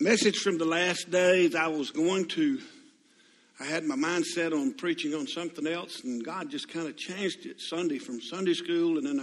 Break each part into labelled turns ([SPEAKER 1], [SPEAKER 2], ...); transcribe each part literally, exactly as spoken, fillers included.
[SPEAKER 1] Message from the last days. I was going to, I had my mind set on preaching on something else, and God just kind of changed it Sunday from Sunday school, and then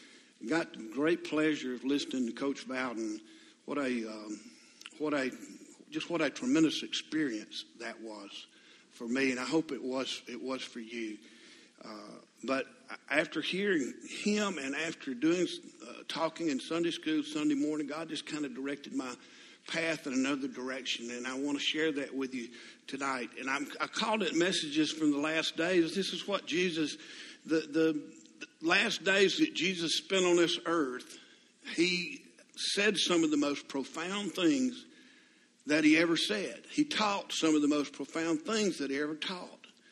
[SPEAKER 1] I got the great pleasure of listening to Coach Bowden. What a, um, what a, just what a tremendous experience that was for me, and I hope it was, it was for you. Uh, but after hearing him and after doing uh, talking in Sunday school Sunday morning, God just kind of directed my path in another direction, and I want to share that with you tonight. And I'm, I called it Messages from the Last Days. This is what Jesus, the, the, the last days that Jesus spent on this earth, he said some of the most profound things that he ever said. He taught some of the most profound things that he ever taught.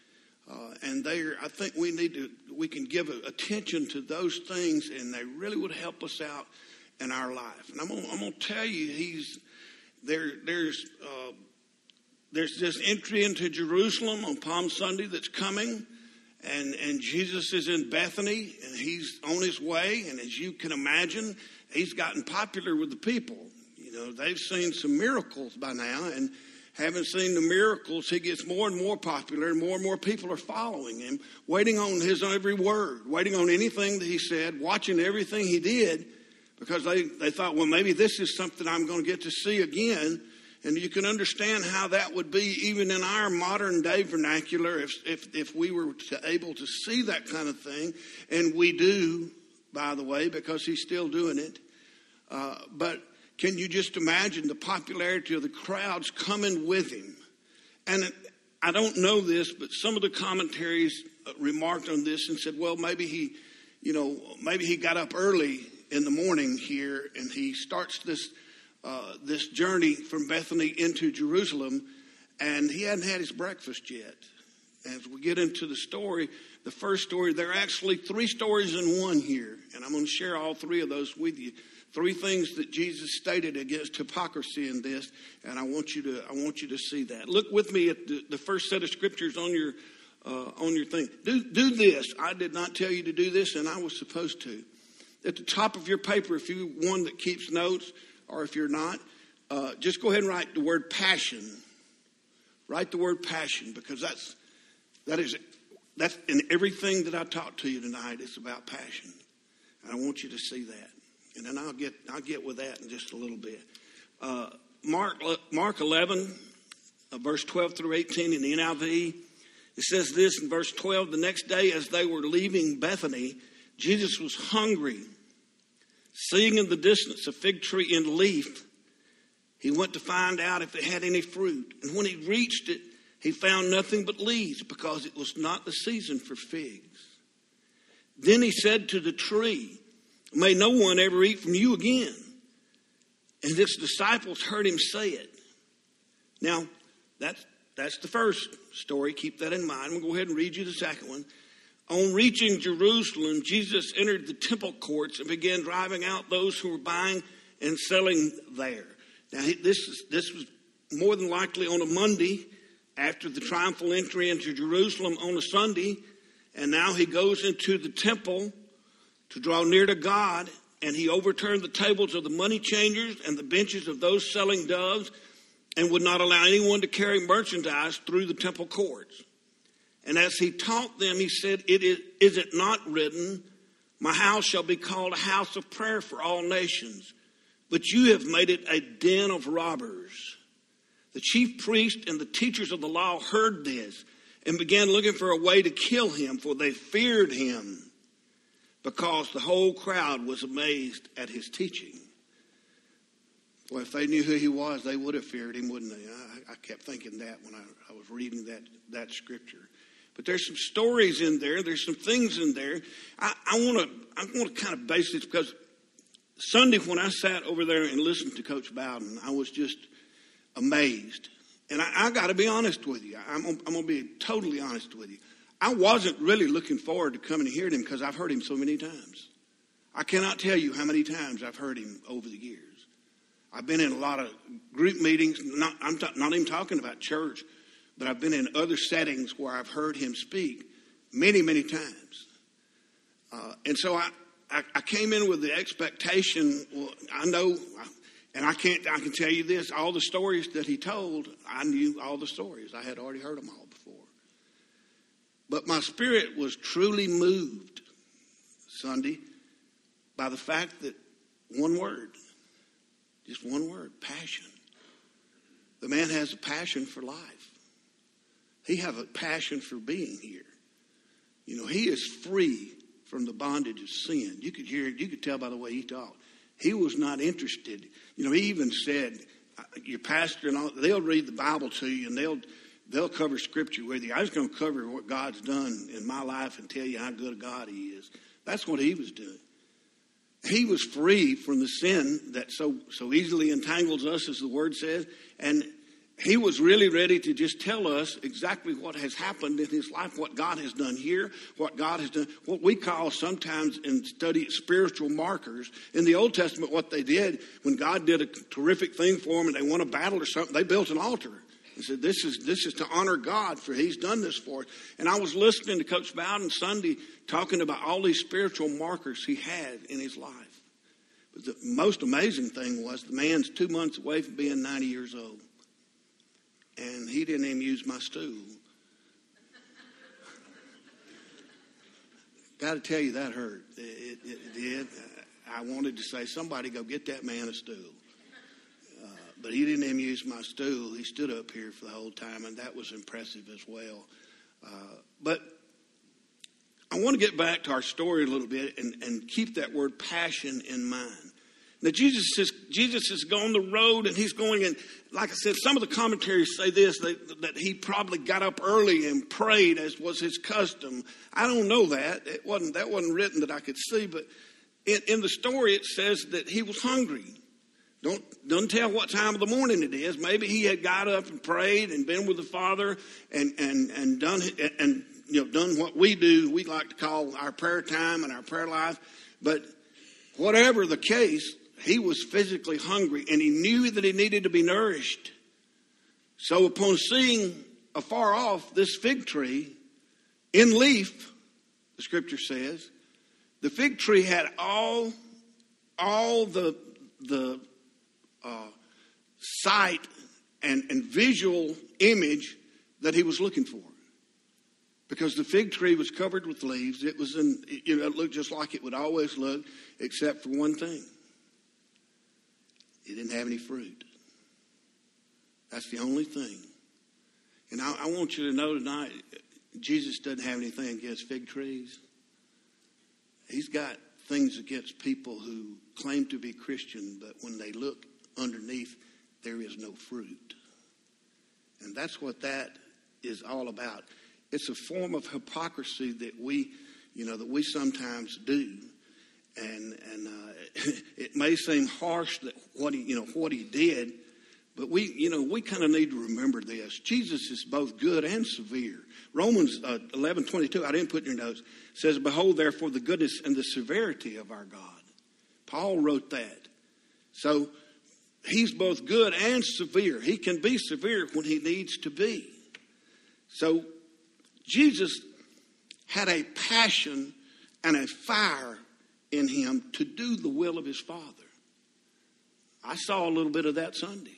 [SPEAKER 1] Uh, and there, I think we need to, we can give attention to those things, and they really would help us out in our life. And I'm gonna, I'm gonna tell you, he's there. There's uh, there's this entry into Jerusalem on Palm Sunday that's coming, and and Jesus is in Bethany, and he's on his way. And as you can imagine, he's gotten popular with the people. You know, they've seen some miracles by now, and having seen the miracles, he gets more and more popular, and more and more people are following him, waiting on his every word, waiting on anything that he said, watching everything he did, because they, they thought, well, maybe this is something I'm going to get to see again. And you can understand how that would be even in our modern day vernacular if if, if we were to able to see that kind of thing. And we do, by the way, because he's still doing it. Uh, but can you just imagine the popularity of the crowds coming with him? And I don't know this, but some of the commentaries remarked on this and said, well, maybe he, you know, maybe he got up early in the morning here and he starts this uh, this journey from Bethany into Jerusalem, and he hadn't had his breakfast yet. As we get into the story, the first story, there are actually three stories in one here, and I'm going to share all three of those with you. Three things that Jesus stated against hypocrisy in this, and I want you to I want you to see that. Look with me at the, the first set of scriptures on your uh, on your thing. Do do this. I did not tell you to do this, and I was supposed to. At the top of your paper, if you're one that keeps notes, or if you're not, uh, just go ahead and write the word passion. Write the word passion, because that's that is that's in everything that I taught to you tonight. It's about passion, and I want you to see that. And then I'll get I'll get with that in just a little bit. Uh, Mark Mark eleven, uh, verse twelve through eighteen in the N I V. It says this in verse twelve: the next day, as they were leaving Bethany, Jesus was hungry. Seeing in the distance a fig tree in leaf, he went to find out if it had any fruit. And when he reached it, he found nothing but leaves, because it was not the season for figs. Then he said to the tree, may no one ever eat from you again. And his disciples heard him say it. Now, that's, that's the first story. Keep that in mind. I'm going to go ahead and read you the second one. On reaching Jerusalem, Jesus entered the temple courts and began driving out those who were buying and selling there. Now, this, is, this was more than likely on a Monday after the triumphal entry into Jerusalem on a Sunday. And now he goes into the temple to draw near to God, and he overturned the tables of the money changers and the benches of those selling doves, and would not allow anyone to carry merchandise through the temple courts. And as he taught them, he said, it is, is it not written, my house shall be called a house of prayer for all nations, but you have made it a den of robbers. The chief priest and the teachers of the law heard this and began looking for a way to kill him, for they feared him, because the whole crowd was amazed at his teaching. Well, if they knew who he was, they would have feared him, wouldn't they? I, I kept thinking that when I, I was reading that, that scripture. But there's some stories in there. There's some things in there. I, I want to I want to kind of base this, because Sunday when I sat over there and listened to Coach Bowden, I was just amazed. And I, I got to be honest with you. I'm, I'm going to be totally honest with you. I wasn't really looking forward to coming to hear him, because I've heard him so many times. I cannot tell you how many times I've heard him over the years. I've been in a lot of group meetings. Not, I'm t- not even talking about church, but I've been in other settings where I've heard him speak many, many times. Uh, and so I, I, I came in with the expectation, well, I know And I can't, I can tell you this, all the stories that he told, I knew all the stories. I had already heard them all before. But my spirit was truly moved Sunday by the fact that one word, just one word, passion. The man has a passion for life. He has a passion for being here. You know, he is free from the bondage of sin. You could hear it, you could tell by the way he talked. He was not interested. You know, he even said, your pastor and all, they'll read the Bible to you and they'll they'll cover scripture with you. I was going to cover what God's done in my life and tell you how good a God he is. That's what he was doing. He was free from the sin that so so easily entangles us, as the word says, and he was really ready to just tell us exactly what has happened in his life, what God has done here, what God has done, what we call sometimes in study spiritual markers. In the Old Testament, what they did when God did a terrific thing for them and they won a battle or something, they built an altar. He said, this is this is to honor God, for he's done this for us. And I was listening to Coach Bowden Sunday talking about all these spiritual markers he had in his life. But the most amazing thing was the man's two months away from being ninety years old. And he didn't even use my stool. Got to tell you, that hurt. It, it, it did. I wanted to say, somebody go get that man a stool. Uh, but he didn't even use my stool. He stood up here for the whole time, and that was impressive as well. Uh, but I want to get back to our story a little bit and, and keep that word passion in mind. Now, Jesus is, Jesus is going the road, and he's going, and like I said, some of the commentaries say this, that, that he probably got up early and prayed, as was his custom. I don't know that. It wasn't, that wasn't written that I could see, but in, in the story it says that he was hungry. Don't, don't tell what time of the morning it is. Maybe he had got up and prayed and been with the Father and, and, and done, and, you know, done what we do, we like to call our prayer time and our prayer life. But whatever the case, he was physically hungry, and he knew that he needed to be nourished. So upon seeing afar off this fig tree in leaf, the scripture says, the fig tree had all, all the, the uh, sight and, and visual image that he was looking for. Because the fig tree was covered with leaves. It was in, you know, it looked just like it would always look, except for one thing. It didn't have any fruit. That's the only thing. And I, I want you to know tonight, Jesus doesn't have anything against fig trees. He's got things against people who claim to be Christian, but when they look underneath, there is no fruit. And that's what that is all about. It's a form of hypocrisy that we, you know, that we sometimes do. And and uh, it may seem harsh that what he, you know, what he did, but we, you know, we kind of need to remember this. Jesus is both good and severe. Romans uh, eleven twenty-two, I didn't put in your notes, says, "Behold, therefore, the goodness and the severity of our God." Paul wrote that. So he's both good and severe. He can be severe when he needs to be. So Jesus had a passion and a fire in him to do the will of his Father. I saw a little bit of that Sunday.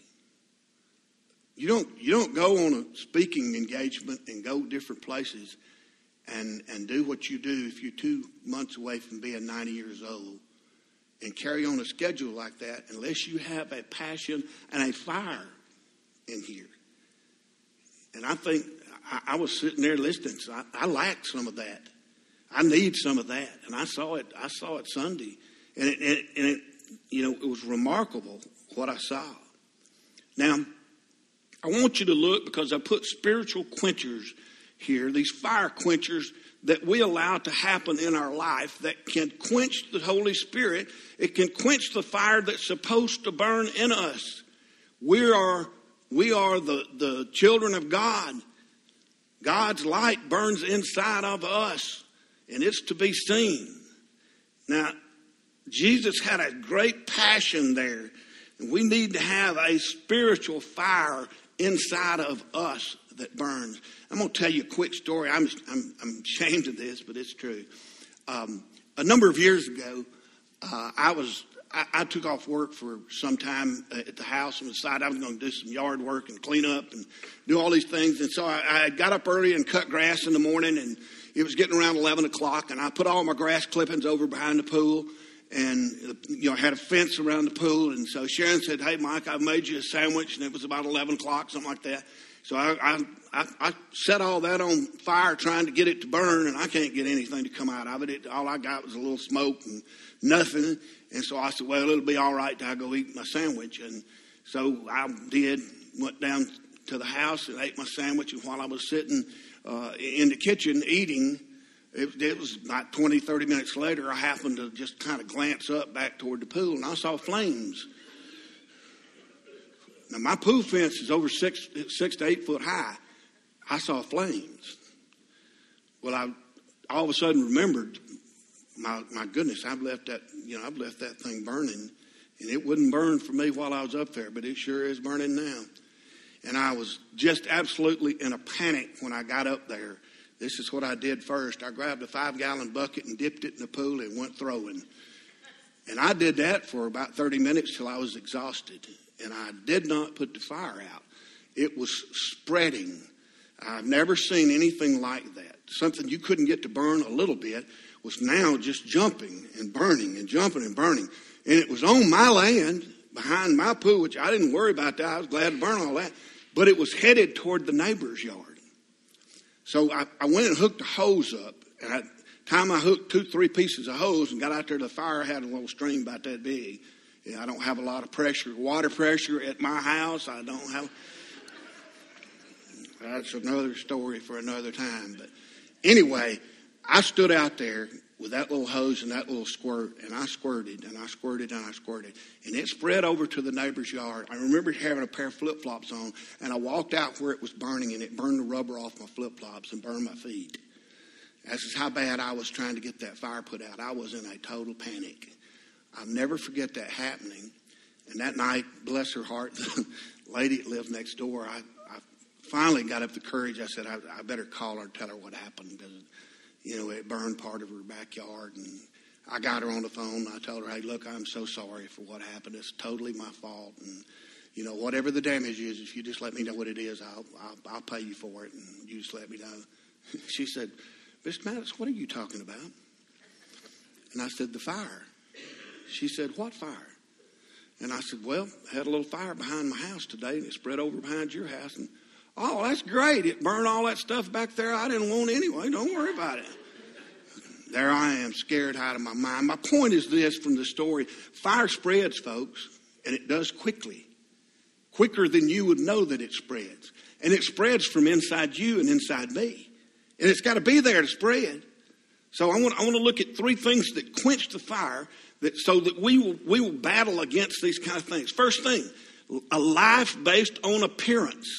[SPEAKER 1] You don't you don't go on a speaking engagement and go different places and, and do what you do if you're two months away from being ninety years old and carry on a schedule like that unless you have a passion and a fire in here. And I think I, I was sitting there listening, so I, I lacked some of that. I need some of that, and I saw it. I saw it Sunday, and it, it, and it, you know, it was remarkable what I saw. Now, I want you to look because I put spiritual quenchers here. These fire quenchers that we allow to happen in our life that can quench the Holy Spirit. It can quench the fire that's supposed to burn in us. We are we are the the children of God. God's light burns inside of us. And it's to be seen. Now, Jesus had a great passion there. And we need to have a spiritual fire inside of us that burns. I'm going to tell you a quick story. I'm I'm, I'm ashamed of this, but it's true. Um, a number of years ago, uh, I was I, I took off work for some time at the house and decided I was going to do some yard work and clean up and do all these things. And so I, I got up early and cut grass in the morning, and it was getting around eleven o'clock, and I put all my grass clippings over behind the pool, and, you know, I had a fence around the pool. And so Sharon said, "Hey, Mike, I've made you a sandwich," and it was about eleven o'clock, something like that. So I, I, I, I set all that on fire trying to get it to burn, and I can't get anything to come out of it. it. All I got was a little smoke and nothing. And so I said, well, it'll be all right till I go eat my sandwich. And so I did, went down to the house and ate my sandwich. And while I was sitting uh, in the kitchen eating, it, it was about twenty, thirty minutes later, I happened to just kind of glance up back toward the pool, and I saw flames. Now, my pool fence is over six, six to eight foot high. I saw flames. Well, I all of a sudden remembered, my my goodness, I've left that, you know, I've left that thing burning, and it wouldn't burn for me while I was up there, but it sure is burning now. And I was just absolutely in a panic when I got up there. This is what I did first. I grabbed a five-gallon bucket and dipped it in the pool and went throwing. And I did that for about thirty minutes till I was exhausted. And I did not put the fire out. It was spreading. I've never seen anything like that. Something you couldn't get to burn a little bit was now just jumping and burning and jumping and burning. And it was on my land, behind my pool, which I didn't worry about that. I was glad to burn all that. But it was headed toward the neighbor's yard. So I, I went and hooked a hose up. And I, time I hooked two, three pieces of hose and got out there, the fire had a little stream about that big. Yeah, I don't have a lot of pressure, water pressure at my house. I don't have. That's another story for another time. But anyway, I stood out there with that little hose and that little squirt, and I squirted, and I squirted, and I squirted. And it spread over to the neighbor's yard. I remember having a pair of flip-flops on, and I walked out where it was burning, and it burned the rubber off my flip-flops and burned my feet. This is how bad I was trying to get that fire put out. I was in a total panic. I'll never forget that happening. And that night, bless her heart, the lady that lived next door, I, I finally got up the courage. I said, I, I better call her and tell her what happened, because, you know, it burned part of her backyard. And I got her on the phone. And I told her, hey, look, I'm so sorry for what happened. It's totally my fault. And, you know, whatever the damage is, if you just let me know what it is, I'll, I'll, I'll pay you for it. And you just let me know. She said, Mister Mattis, what are you talking about? And I said, the fire. She said, what fire? And I said, well, I had a little fire behind my house today, and it spread over behind your house. And, oh, that's great. It burned all that stuff back there I didn't want anyway. Don't worry about it. There I am, scared out of my mind. My point is this from the story. Fire spreads, folks, and it does quickly. Quicker than you would know that it spreads. And it spreads from inside you and inside me. And it's got to be there to spread. So I want, I want to look at three things that quench the fire, that so that we will, we will battle against these kind of things. First thing, a life based on appearance.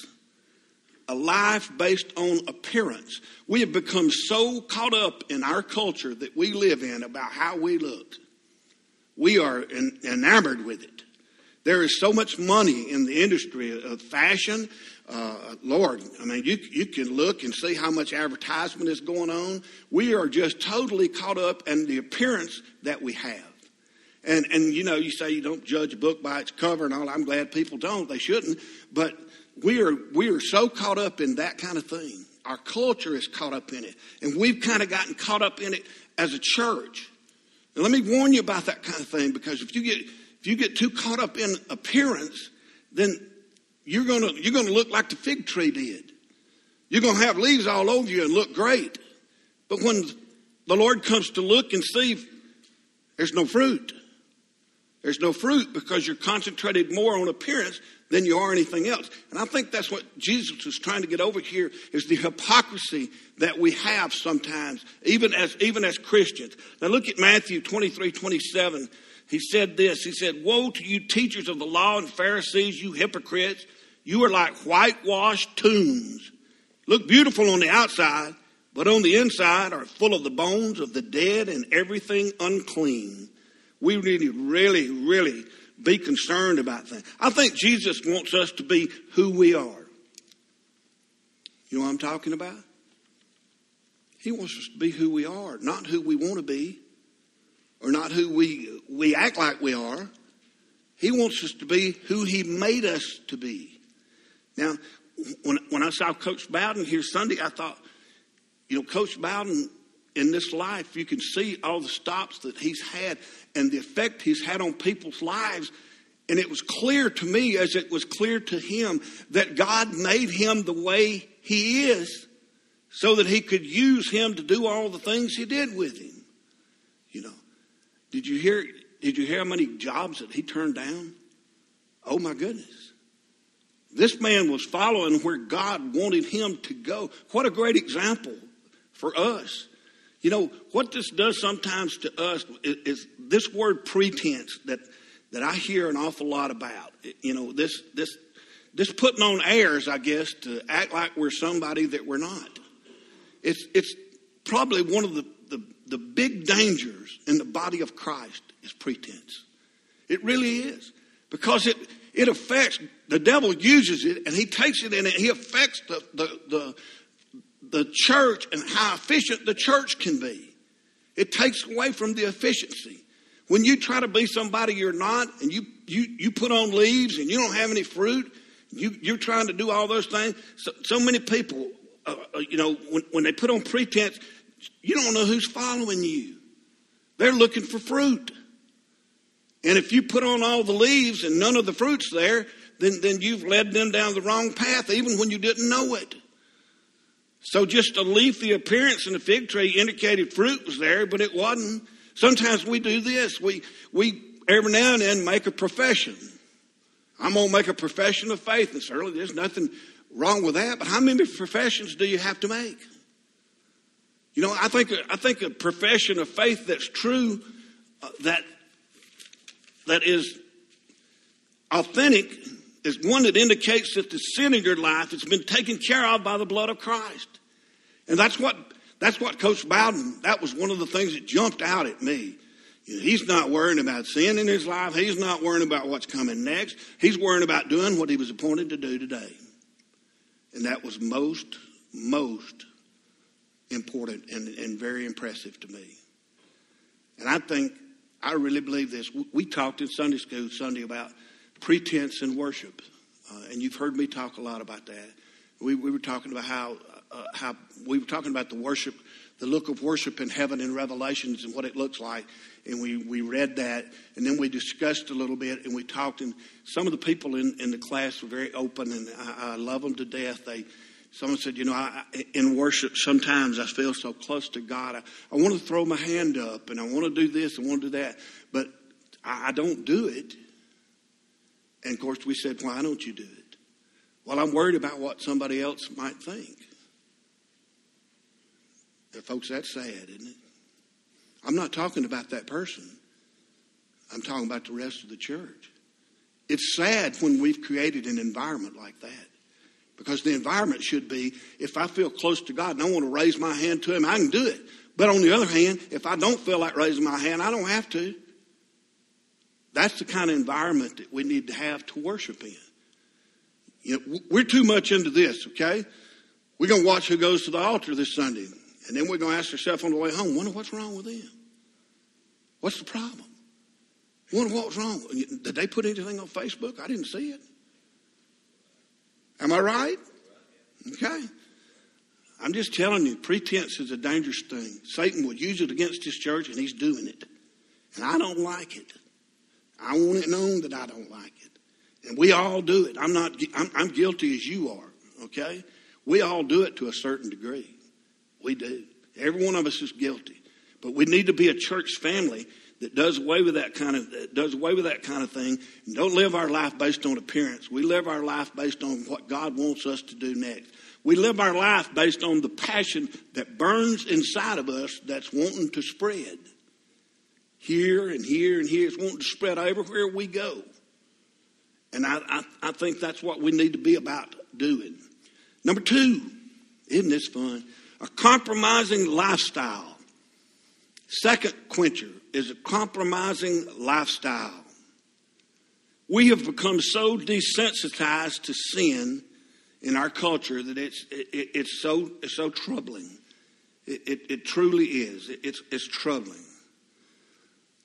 [SPEAKER 1] A life based on appearance. We have become so caught up in our culture that we live in about how we look. We are en- enamored with it. There is so much money in the industry of fashion. Uh, Lord, I mean, you you can look and see how much advertisement is going on. We are just totally caught up in the appearance that we have. And, and you know, you say you don't judge a book by its cover and all. I'm glad people don't. They shouldn't. But we are we are so caught up in that kind of thing. Our culture is caught up in it. And we've kind of gotten caught up in it as a church. And let me warn you about that kind of thing, because if you get if you get too caught up in appearance, then you're gonna you're gonna look like the fig tree did. You're gonna have leaves all over you and look great. But when the Lord comes to look and see, there's no fruit. There's no fruit because you're concentrated more on appearance than you are anything else. And I think that's what Jesus was trying to get over here, is the hypocrisy that we have sometimes, even as even as Christians. Now look at Matthew twenty-three, twenty-seven. He said this. He said, woe to you teachers of the law and Pharisees, you hypocrites. You are like whitewashed tombs. Look beautiful on the outside, but on the inside are full of the bones of the dead and everything unclean. We really, really, really be concerned about things. I think Jesus wants us to be who we are. You know what I'm talking about? He wants us to be who we are, not who we want to be. or not who we we act like we are. He wants us to be who he made us to be. Now, when, when I saw Coach Bowden here Sunday, I thought, you know, Coach Bowden, in this life, you can see all the stops that he's had and the effect he's had on people's lives. And it was clear to me, as it was clear to him, that God made him the way he is so that he could use him to do all the things he did with him. You know, did you hear, did you hear how many jobs that he turned down? Oh, my goodness. This man was following where God wanted him to go. What a great example for us. You know, what this does sometimes to us is, is this word pretense that, that I hear an awful lot about. You know, this this this putting on airs, I guess, to act like we're somebody that we're not. It's it's probably one of the, the, the big dangers in the body of Christ is pretense. It really is. Because it, it affects, the devil uses it and he takes it and he affects the the the the church and how efficient the church can be. It takes away from the efficiency. When you try to be somebody you're not, and you you you put on leaves and you don't have any fruit, you you're trying to do all those things. So, so many people, uh, you know, when, when they put on pretense, you don't know who's following you. They're looking for fruit. And if you put on all the leaves and none of the fruit's there, then then you've led them down the wrong path, even when you didn't know it. So just a leafy appearance in the fig tree indicated fruit was there, but it wasn't. Sometimes we do this. We, we every now and then make a profession. I'm going to make a profession of faith. And certainly there's nothing wrong with that. But how many professions do you have to make? You know, I think, I think a profession of faith that's true, uh, that, that is authentic, is one that indicates that the sin in your life has been taken care of by the blood of Christ. And that's what that's what Coach Bowden, that was one of the things that jumped out at me. You know, he's not worrying about sin in his life. He's not worrying about what's coming next. He's worrying about doing what he was appointed to do today. And that was most, most important and, and very impressive to me. And I think, I really believe this. We talked in Sunday school Sunday about pretense in worship. Uh, and you've heard me talk a lot about that. We, we were talking about how, uh, how we were talking about the worship, the look of worship in heaven in Revelations and what it looks like. And we, we read that, and then we discussed a little bit, and we talked. And some of the people in, in the class were very open, and I, I love them to death. They, someone said, you know, I, in worship, sometimes I feel so close to God. I, I want to throw my hand up, and I want to do this, I want to do that, but I, I don't do it. And, of course, we said, why don't you do it? Well, I'm worried about what somebody else might think. And folks, that's sad, isn't it? I'm not talking about that person. I'm talking about the rest of the church. It's sad when we've created an environment like that. Because the environment should be, if I feel close to God and I want to raise my hand to him, I can do it. But on the other hand, if I don't feel like raising my hand, I don't have to. That's the kind of environment that we need to have to worship in. You know, we're too much into this, okay? We're going to watch who goes to the altar this Sunday. And then we're going to ask ourselves on the way home, wonder what's wrong with them? What's the problem? Wonder what was wrong. Did they put anything on Facebook? I didn't see it. Am I right? Okay. I'm just telling you, pretense is a dangerous thing. Satan would use it against his church, and he's doing it. And I don't like it. I want it known that I don't like it. And we all do it. I'm not. I'm, I'm guilty as you are. Okay. We all do it to a certain degree. We do. Every one of us is guilty. But we need to be a church family that does away with that kind of that does away with that kind of thing, and don't live our life based on appearance. We live our life based on what God wants us to do next. We live our life based on the passion that burns inside of us that's wanting to spread. Here and here and here. It's wanting to spread everywhere we go. And I, I, I think that's what we need to be about doing. Number two, isn't this fun? A compromising lifestyle. Second quencher is a compromising lifestyle. We have become so desensitized to sin in our culture that it's it, it's so it's so troubling. It, it, it truly is. It, it's it's troubling.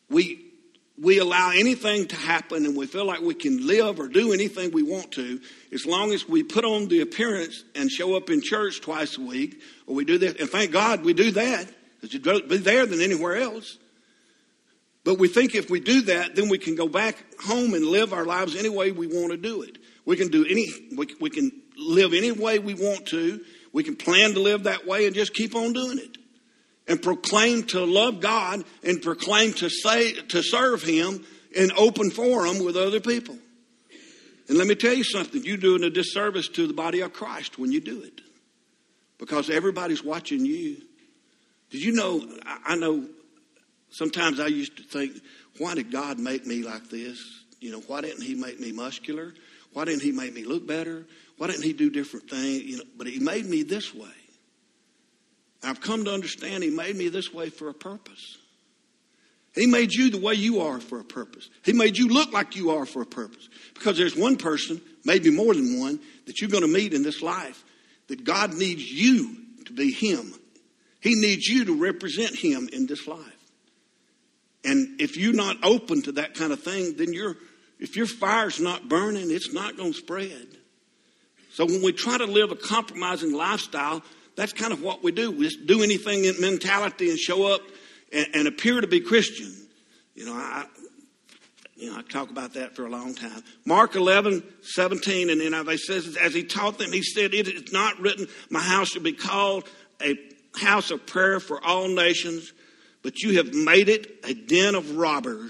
[SPEAKER 1] we we allow anything to happen and we feel like we can live or do anything we want to, as long as we put on the appearance and show up in church twice a week, or we do that. And thank God we do that, because you'd rather be there than anywhere else. But we think if we do that, then we can go back home and live our lives any way we want to do it. We can do any, we, we can live any way we want to. We can plan to live that way and just keep on doing it. And proclaim to love God and proclaim to say to serve Him in open forum with other people. And let me tell you something, you're doing a disservice to the body of Christ when you do it. Because everybody's watching you. Did you know, I, I know sometimes I used to think, why did God make me like this? You know, why didn't He make me muscular? Why didn't He make me look better? Why didn't He do different things? You know, but He made me this way. I've come to understand He made me this way for a purpose. He made you the way you are for a purpose. He made you look like you are for a purpose. Because there's one person, maybe more than one, that you're going to meet in this life, that God needs you to be Him. He needs you to represent Him in this life. And if you're not open to that kind of thing, then you're, if your fire's not burning, it's not going to spread. So when we try to live a compromising lifestyle, that's kind of what we do. We just do anything in mentality and show up and, and appear to be Christian. You know, I, you know, I talk about that for a long time. Mark eleven, seventeen, and then it says, as He taught them, He said, it is not written, my house shall be called a house of prayer for all nations, but you have made it a den of robbers.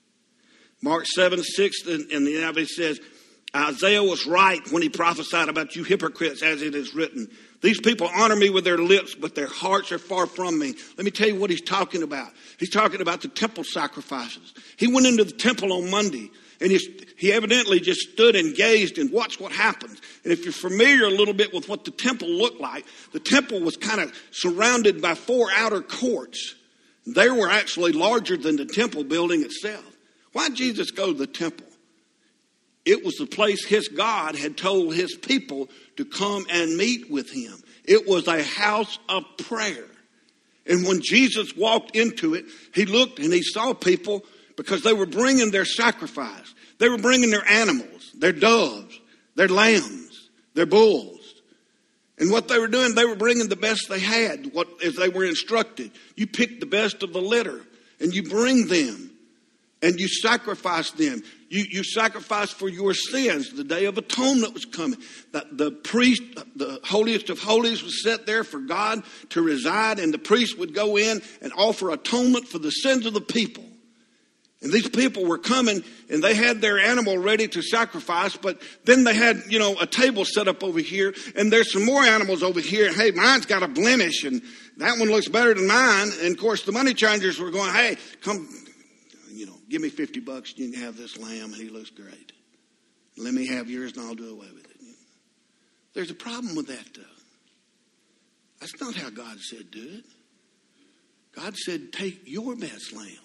[SPEAKER 1] Mark seven, six, and, and the N I V says, Isaiah was right when he prophesied about you hypocrites, as it is written. These people honor me with their lips, but their hearts are far from me. Let me tell you what he's talking about. He's talking about the temple sacrifices. He went into the temple on Monday, and he, he evidently just stood and gazed and watched what happened. And if you're familiar a little bit with what the temple looked like, the temple was kind of surrounded by four outer courts. They were actually larger than the temple building itself. Why did Jesus go to the temple? It was the place His God had told His people to come and meet with Him. It was a house of prayer. And when Jesus walked into it, He looked and He saw people because they were bringing their sacrifice. They were bringing their animals, their doves, their lambs, their bulls. And what they were doing, they were bringing the best they had, what as they were instructed. You pick the best of the litter and you bring them. And you sacrifice them. You, you sacrifice for your sins. The Day of Atonement was coming. The, the priest, the holiest of holies, was set there for God to reside. And the priest would go in and offer atonement for the sins of the people. And these people were coming and they had their animal ready to sacrifice. But then they had, you know, a table set up over here. And there's some more animals over here. Hey, mine's got a blemish. And that one looks better than mine. And of course, the money changers were going, hey, come... You know, give me fifty bucks, you can have this lamb, he looks great. Let me have yours and I'll do away with it. There's a problem with that, though. That's not how God said do it. God said take your best lamb,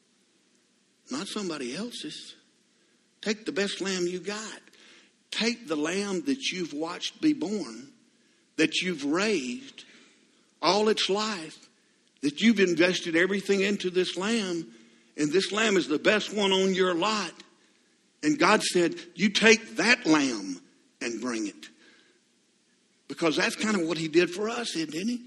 [SPEAKER 1] not somebody else's. Take the best lamb you got. Take the lamb that you've watched be born, that you've raised all its life, that you've invested everything into this lamb. And this lamb is the best one on your lot. And God said, you take that lamb and bring it. Because that's kind of what He did for us, didn't he?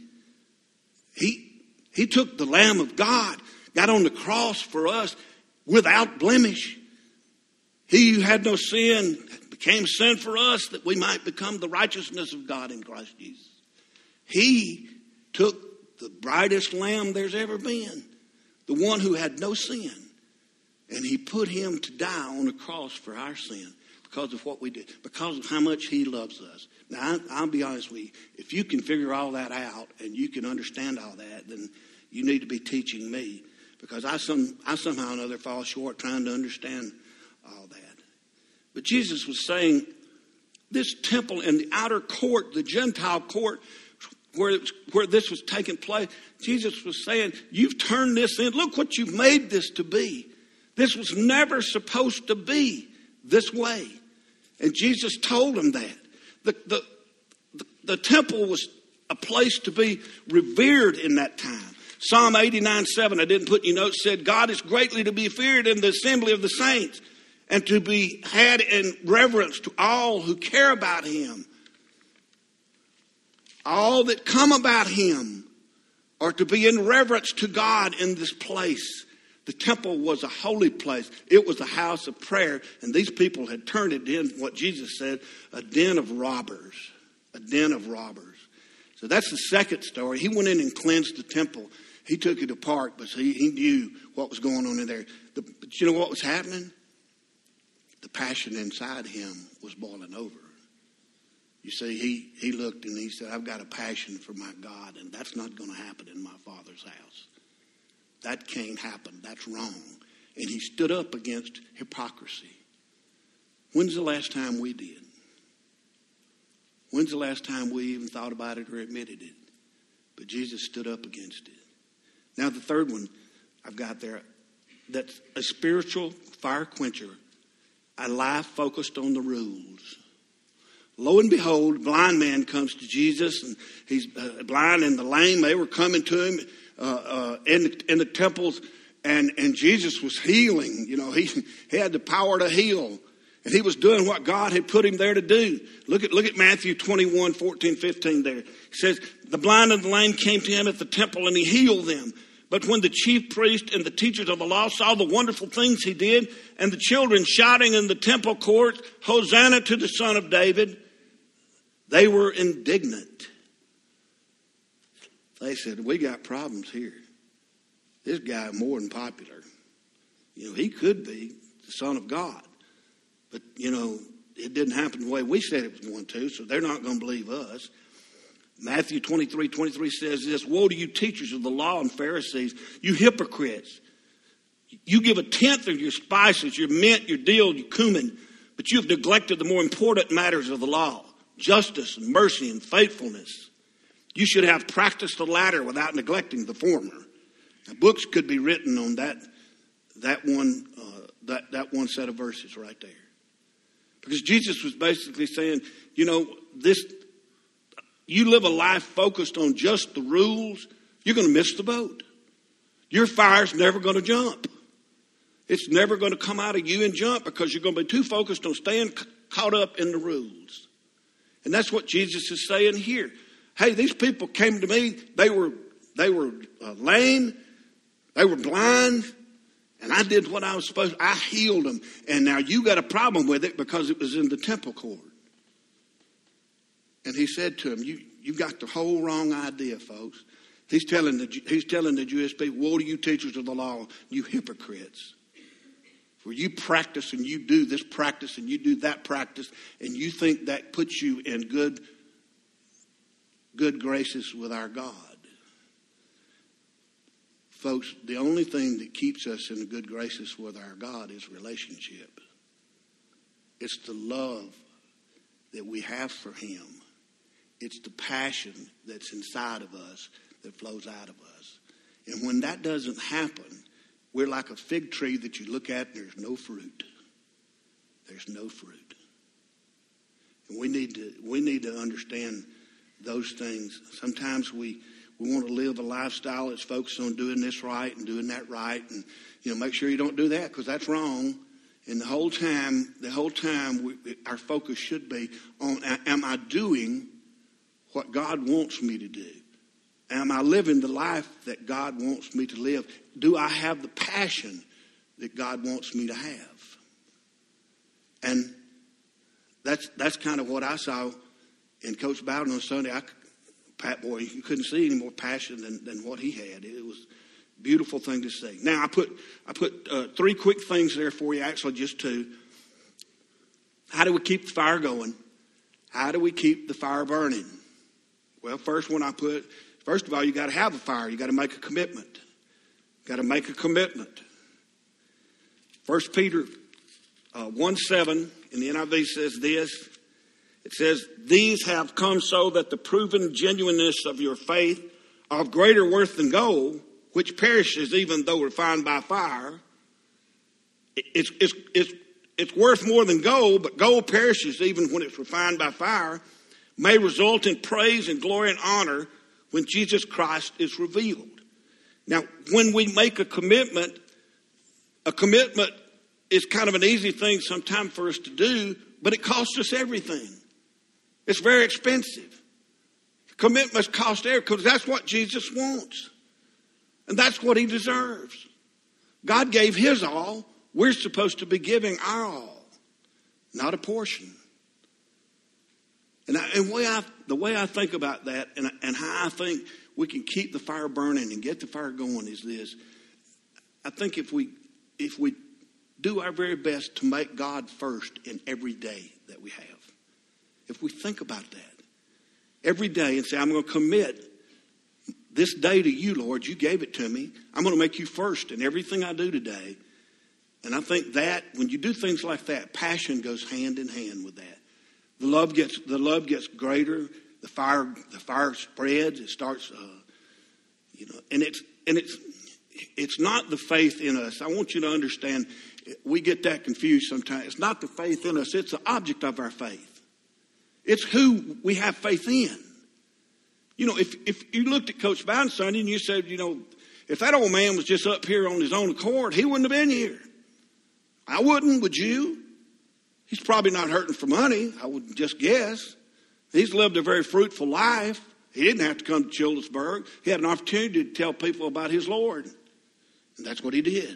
[SPEAKER 1] He, he took the Lamb of God, got on the cross for us without blemish. He who had no sin became sin for us that we might become the righteousness of God in Christ Jesus. He took the brightest lamb there's ever been. The one who had no sin. And He put Him to die on the cross for our sin because of what we did. Because of how much He loves us. Now, I'll be honest with you. If you can figure all that out and you can understand all that, then you need to be teaching me. Because I, some, I somehow or another fall short trying to understand all that. But Jesus was saying, this temple in the outer court, the Gentile court, Where, where this was taking place, Jesus was saying, you've turned this in. Look what you've made this to be. This was never supposed to be this way. And Jesus told him that. The, the, the, the temple was a place to be revered in that time. Psalm eighty-nine seven, I didn't put in your notes, said, God is greatly to be feared in the assembly of the saints and to be had in reverence to all who care about him. All that come about him are to be in reverence to God in this place. The temple was a holy place. It was a house of prayer. And these people had turned it in, what Jesus said, a den of robbers. A den of robbers. So that's the second story. He went in and cleansed the temple. He took it apart, but he, he knew what was going on in there. The, but you know what was happening? The passion inside him was boiling over. You see, he, he looked and he said, I've got a passion for my God, and that's not going to happen in my Father's house. That can't happen. That's wrong. And he stood up against hypocrisy. When's the last time we did? When's the last time we even thought about it or admitted it? But Jesus stood up against it. Now the third one I've got there, that's a spiritual fire quencher, a life focused on the rules. Lo and behold, a blind man comes to Jesus, and he's uh, blind and the lame. They were coming to him uh, uh, in, the, in the temples, and, and Jesus was healing. You know, he, he had the power to heal, and he was doing what God had put him there to do. Look at look at Matthew twenty-one, fourteen, fifteen there. It says, the blind and the lame came to him at the temple, and he healed them. But when the chief priest and the teachers of the law saw the wonderful things he did, and the children shouting in the temple courts, Hosanna to the Son of David, they were indignant. They said, we got problems here. This guy is more than popular. You know, he could be the Son of God. But, you know, it didn't happen the way we said it was going to, so they're not going to believe us. Matthew twenty-three, twenty-three says this, woe to you teachers of the law and Pharisees, you hypocrites. You give a tenth of your spices, your mint, your dill, your cumin, but you have neglected the more important matters of the law, justice and mercy and faithfulness. You should have practiced the latter without neglecting the former. Now, books could be written on that that one uh, that that one set of verses right there, because Jesus was basically saying, you know, this. You live a life focused on just the rules, you're going to miss the boat. Your fire's never going to jump. It's never going to come out of you and jump because you're going to be too focused on staying c- caught up in the rules. And that's what Jesus is saying here. Hey, these people came to me. They were they were uh, lame. They were blind. And I did what I was supposed to. I healed them. And now you got a problem with it because it was in the temple court. And he said to him, you, you got the whole wrong idea, folks. He's telling the, he's telling the Jewish people, woe to you teachers of the law, you hypocrites. For you practice and you do this practice and you do that practice, and you think that puts you in good, good graces with our God. Folks, the only thing that keeps us in good graces with our God is relationship. It's the love that we have for him. It's the passion that's inside of us that flows out of us. And when that doesn't happen, we're like a fig tree that you look at and there's no fruit. There's no fruit. And we need to we need to understand those things. Sometimes we, we want to live a lifestyle that's focused on doing this right and doing that right. And, you know, make sure you don't do that because that's wrong. And the whole time, the whole time, we, our focus should be on, am I doing what God wants me to do? Am I living the life that God wants me to live? Do I have the passion that God wants me to have? And that's that's kind of what I saw in Coach Bowden on Sunday. I, Pat, boy, you couldn't see any more passion than, than what he had. It was a beautiful thing to see. Now, I put I put uh, three quick things there for you, actually just two. How do we keep the fire going? How do we keep the fire burning? Well, first one I put, first of all, you got to have a fire. You got to make a commitment. You got to make a commitment. First Peter uh, one seven in the N I V says this. It says, these have come so that the proven genuineness of your faith are of greater worth than gold, which perishes even though refined by fire. It's, it's, it's, it's worth more than gold, but gold perishes even when it's refined by fire, may result in praise and glory and honor when Jesus Christ is revealed. Now, when we make a commitment, a commitment is kind of an easy thing sometimes for us to do, but it costs us everything. It's very expensive. Commitments cost everything because that's what Jesus wants. And that's what he deserves. God gave his all. We're supposed to be giving our all, not a portion. And, I, and way I, the way I think about that and, and how I think we can keep the fire burning and get the fire going is this. I think if we if we do our very best to make God first in every day that we have, if we think about that every day and say, I'm going to commit this day to you, Lord. You gave it to me. I'm going to make you first in everything I do today. And I think that when you do things like that, passion goes hand in hand with that. The love gets the love gets greater. The fire the fire spreads. It starts, uh, you know, and it's and it's it's not the faith in us. I want you to understand. We get that confused sometimes. It's not the faith in us. It's the object of our faith. It's who we have faith in. You know, if if you looked at Coach Bowden Sunday and you said, you know, if that old man was just up here on his own accord, he wouldn't have been here. I wouldn't, would you? He's probably not hurting for money, I would just guess. He's lived a very fruitful life. He didn't have to come to Childersburg. He had an opportunity to tell people about his Lord. And that's what he did.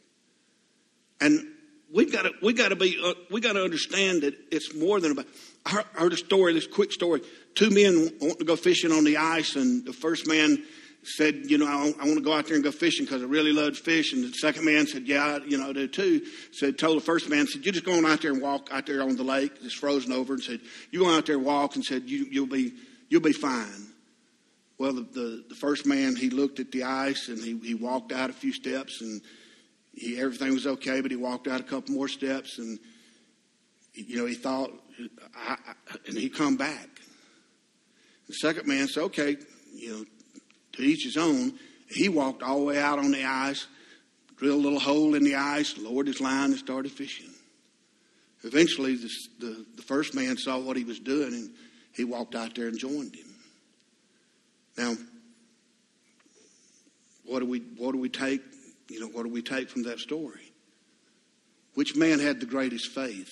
[SPEAKER 1] And we've got to we got to be uh, we got to understand that it's more than about. I heard, I heard a story, this quick story. Two men want to go fishing on the ice, and the first man said, you know, I, I want to go out there and go fishing because I really love fish. And the second man said, yeah, you know, I do too. Said, told the first man, said, you just go on out there and walk out there on the lake. It's frozen over. And said, you go out there and walk, and said, you, you'll be you'll be fine. Well, the, the, the first man, he looked at the ice, and he, he walked out a few steps, and he, everything was okay, but he walked out a couple more steps, and, you know, he thought, I, I, and he come back. The second man said, okay, you know, to each his own. He walked all the way out on the ice, drilled a little hole in the ice, lowered his line, and started fishing. Eventually, the, the, the first man saw what he was doing, and he walked out there and joined him. Now, what do we what do we take? You know, what do we take from that story? Which man had the greatest faith?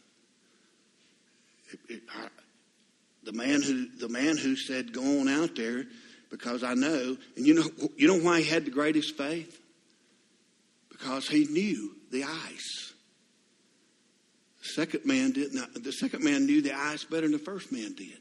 [SPEAKER 1] It, it, I, the man who the man who said, "Go on out there." Because I know, and you know, you know why he had the greatest faith? Because he knew the ice. The second man did not. The second man knew the ice better than the first man did.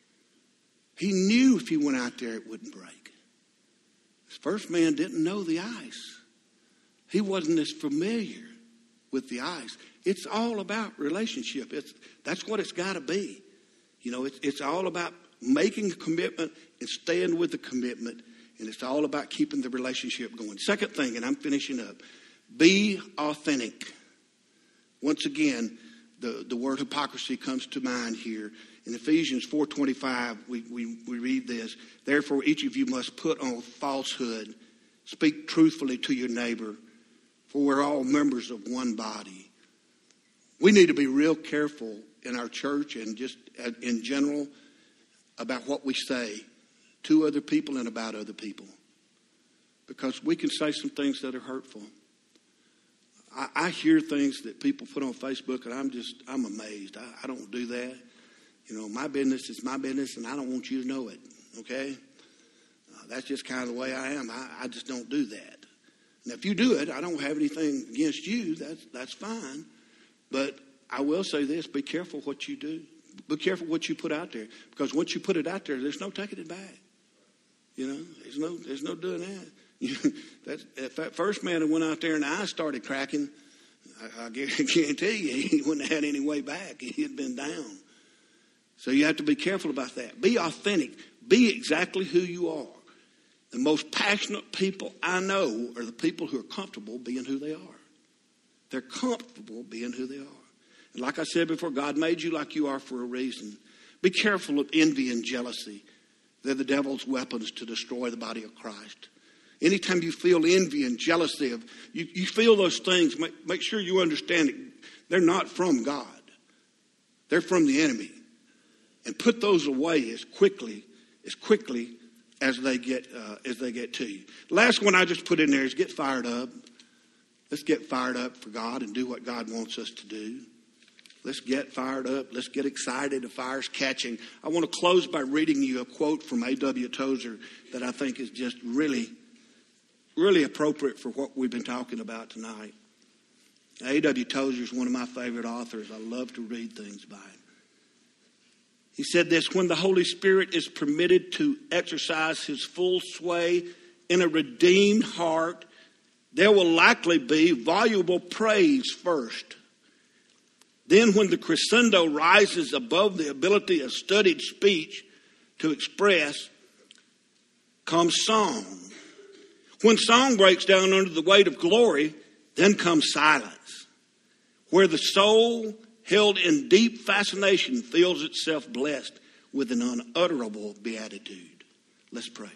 [SPEAKER 1] He knew if he went out there, it wouldn't break. The first man didn't know the ice. He wasn't as familiar with the ice. It's all about relationship. It's that's what it's got to be. You know, it's it's all about making a commitment and staying with the commitment, and it's all about keeping the relationship going. Second thing, and I'm finishing up, be authentic. Once again, the, the word hypocrisy comes to mind here. In Ephesians four twenty-five, we, we, we read this, therefore each of you must put on falsehood, speak truthfully to your neighbor, for we're all members of one body. We need to be real careful in our church and just in general about what we say to other people and about other people. Because we can say some things that are hurtful. I, I hear things that people put on Facebook, and I'm just, I'm amazed. I, I don't do that. You know, my business is my business, and I don't want you to know it, okay? Uh, that's just kind of the way I am. I, I just don't do that. And if you do it, I don't have anything against you. That's, that's fine. But I will say this, be careful what you do. Be careful what you put out there, because once you put it out there, there's no taking it back. You know, there's no there's no doing that. That's, if that first man that went out there and the eyes started cracking, I, I guarantee you he wouldn't have had any way back. He had been down. So you have to be careful about that. Be authentic. Be exactly who you are. The most passionate people I know are the people who are comfortable being who they are. They're comfortable being who they are. Like I said before, God made you like you are for a reason. Be careful of envy and jealousy. They're the devil's weapons to destroy the body of Christ. Anytime you feel envy and jealousy, of you, you feel those things, make, make sure you understand it. They're not from God. They're from the enemy. And put those away as quickly, as quickly as they get uh, as they get to you. Last one I just put in there is get fired up. Let's get fired up for God and do what God wants us to do. Let's get fired up. Let's get excited. The fire's catching. I want to close by reading you a quote from A W Tozer that I think is just really, really appropriate for what we've been talking about tonight. A W Tozer is one of my favorite authors. I love to read things by him. He said this: when the Holy Spirit is permitted to exercise his full sway in a redeemed heart, there will likely be voluble praise first. Then when the crescendo rises above the ability of studied speech to express, comes song. When song breaks down under the weight of glory, then comes silence, where the soul held in deep fascination feels itself blessed with an unutterable beatitude. Let's pray.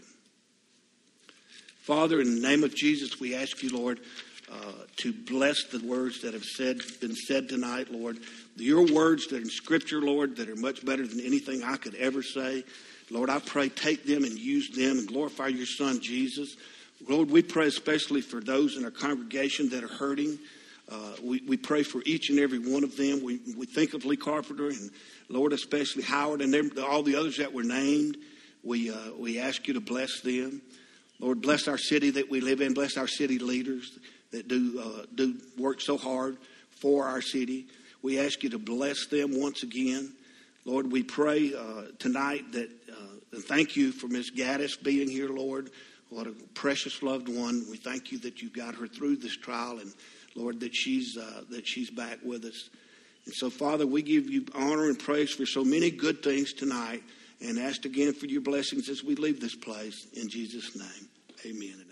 [SPEAKER 1] Father, in the name of Jesus, we ask you, Lord, uh, to bless the words that have said, been said tonight, Lord. Your words that are in Scripture, Lord, that are much better than anything I could ever say. Lord, I pray take them and use them and glorify your Son, Jesus. Lord, we pray especially for those in our congregation that are hurting. Uh, we, we pray for each and every one of them. We, we think of Lee Carpenter and, Lord, especially Howard and them, all the others that were named. We, uh, we ask you to bless them. Lord, bless our city that we live in. Bless our city leaders that do uh, do work so hard for our city. We ask you to bless them once again. Lord, we pray uh, tonight that, uh, and thank you for Miss Gaddis being here, Lord. What a precious loved one. We thank you that you got her through this trial, and Lord, that she's uh, that she's back with us. And so, Father, we give you honor and praise for so many good things tonight, and ask again for your blessings as we leave this place. In Jesus' name, amen.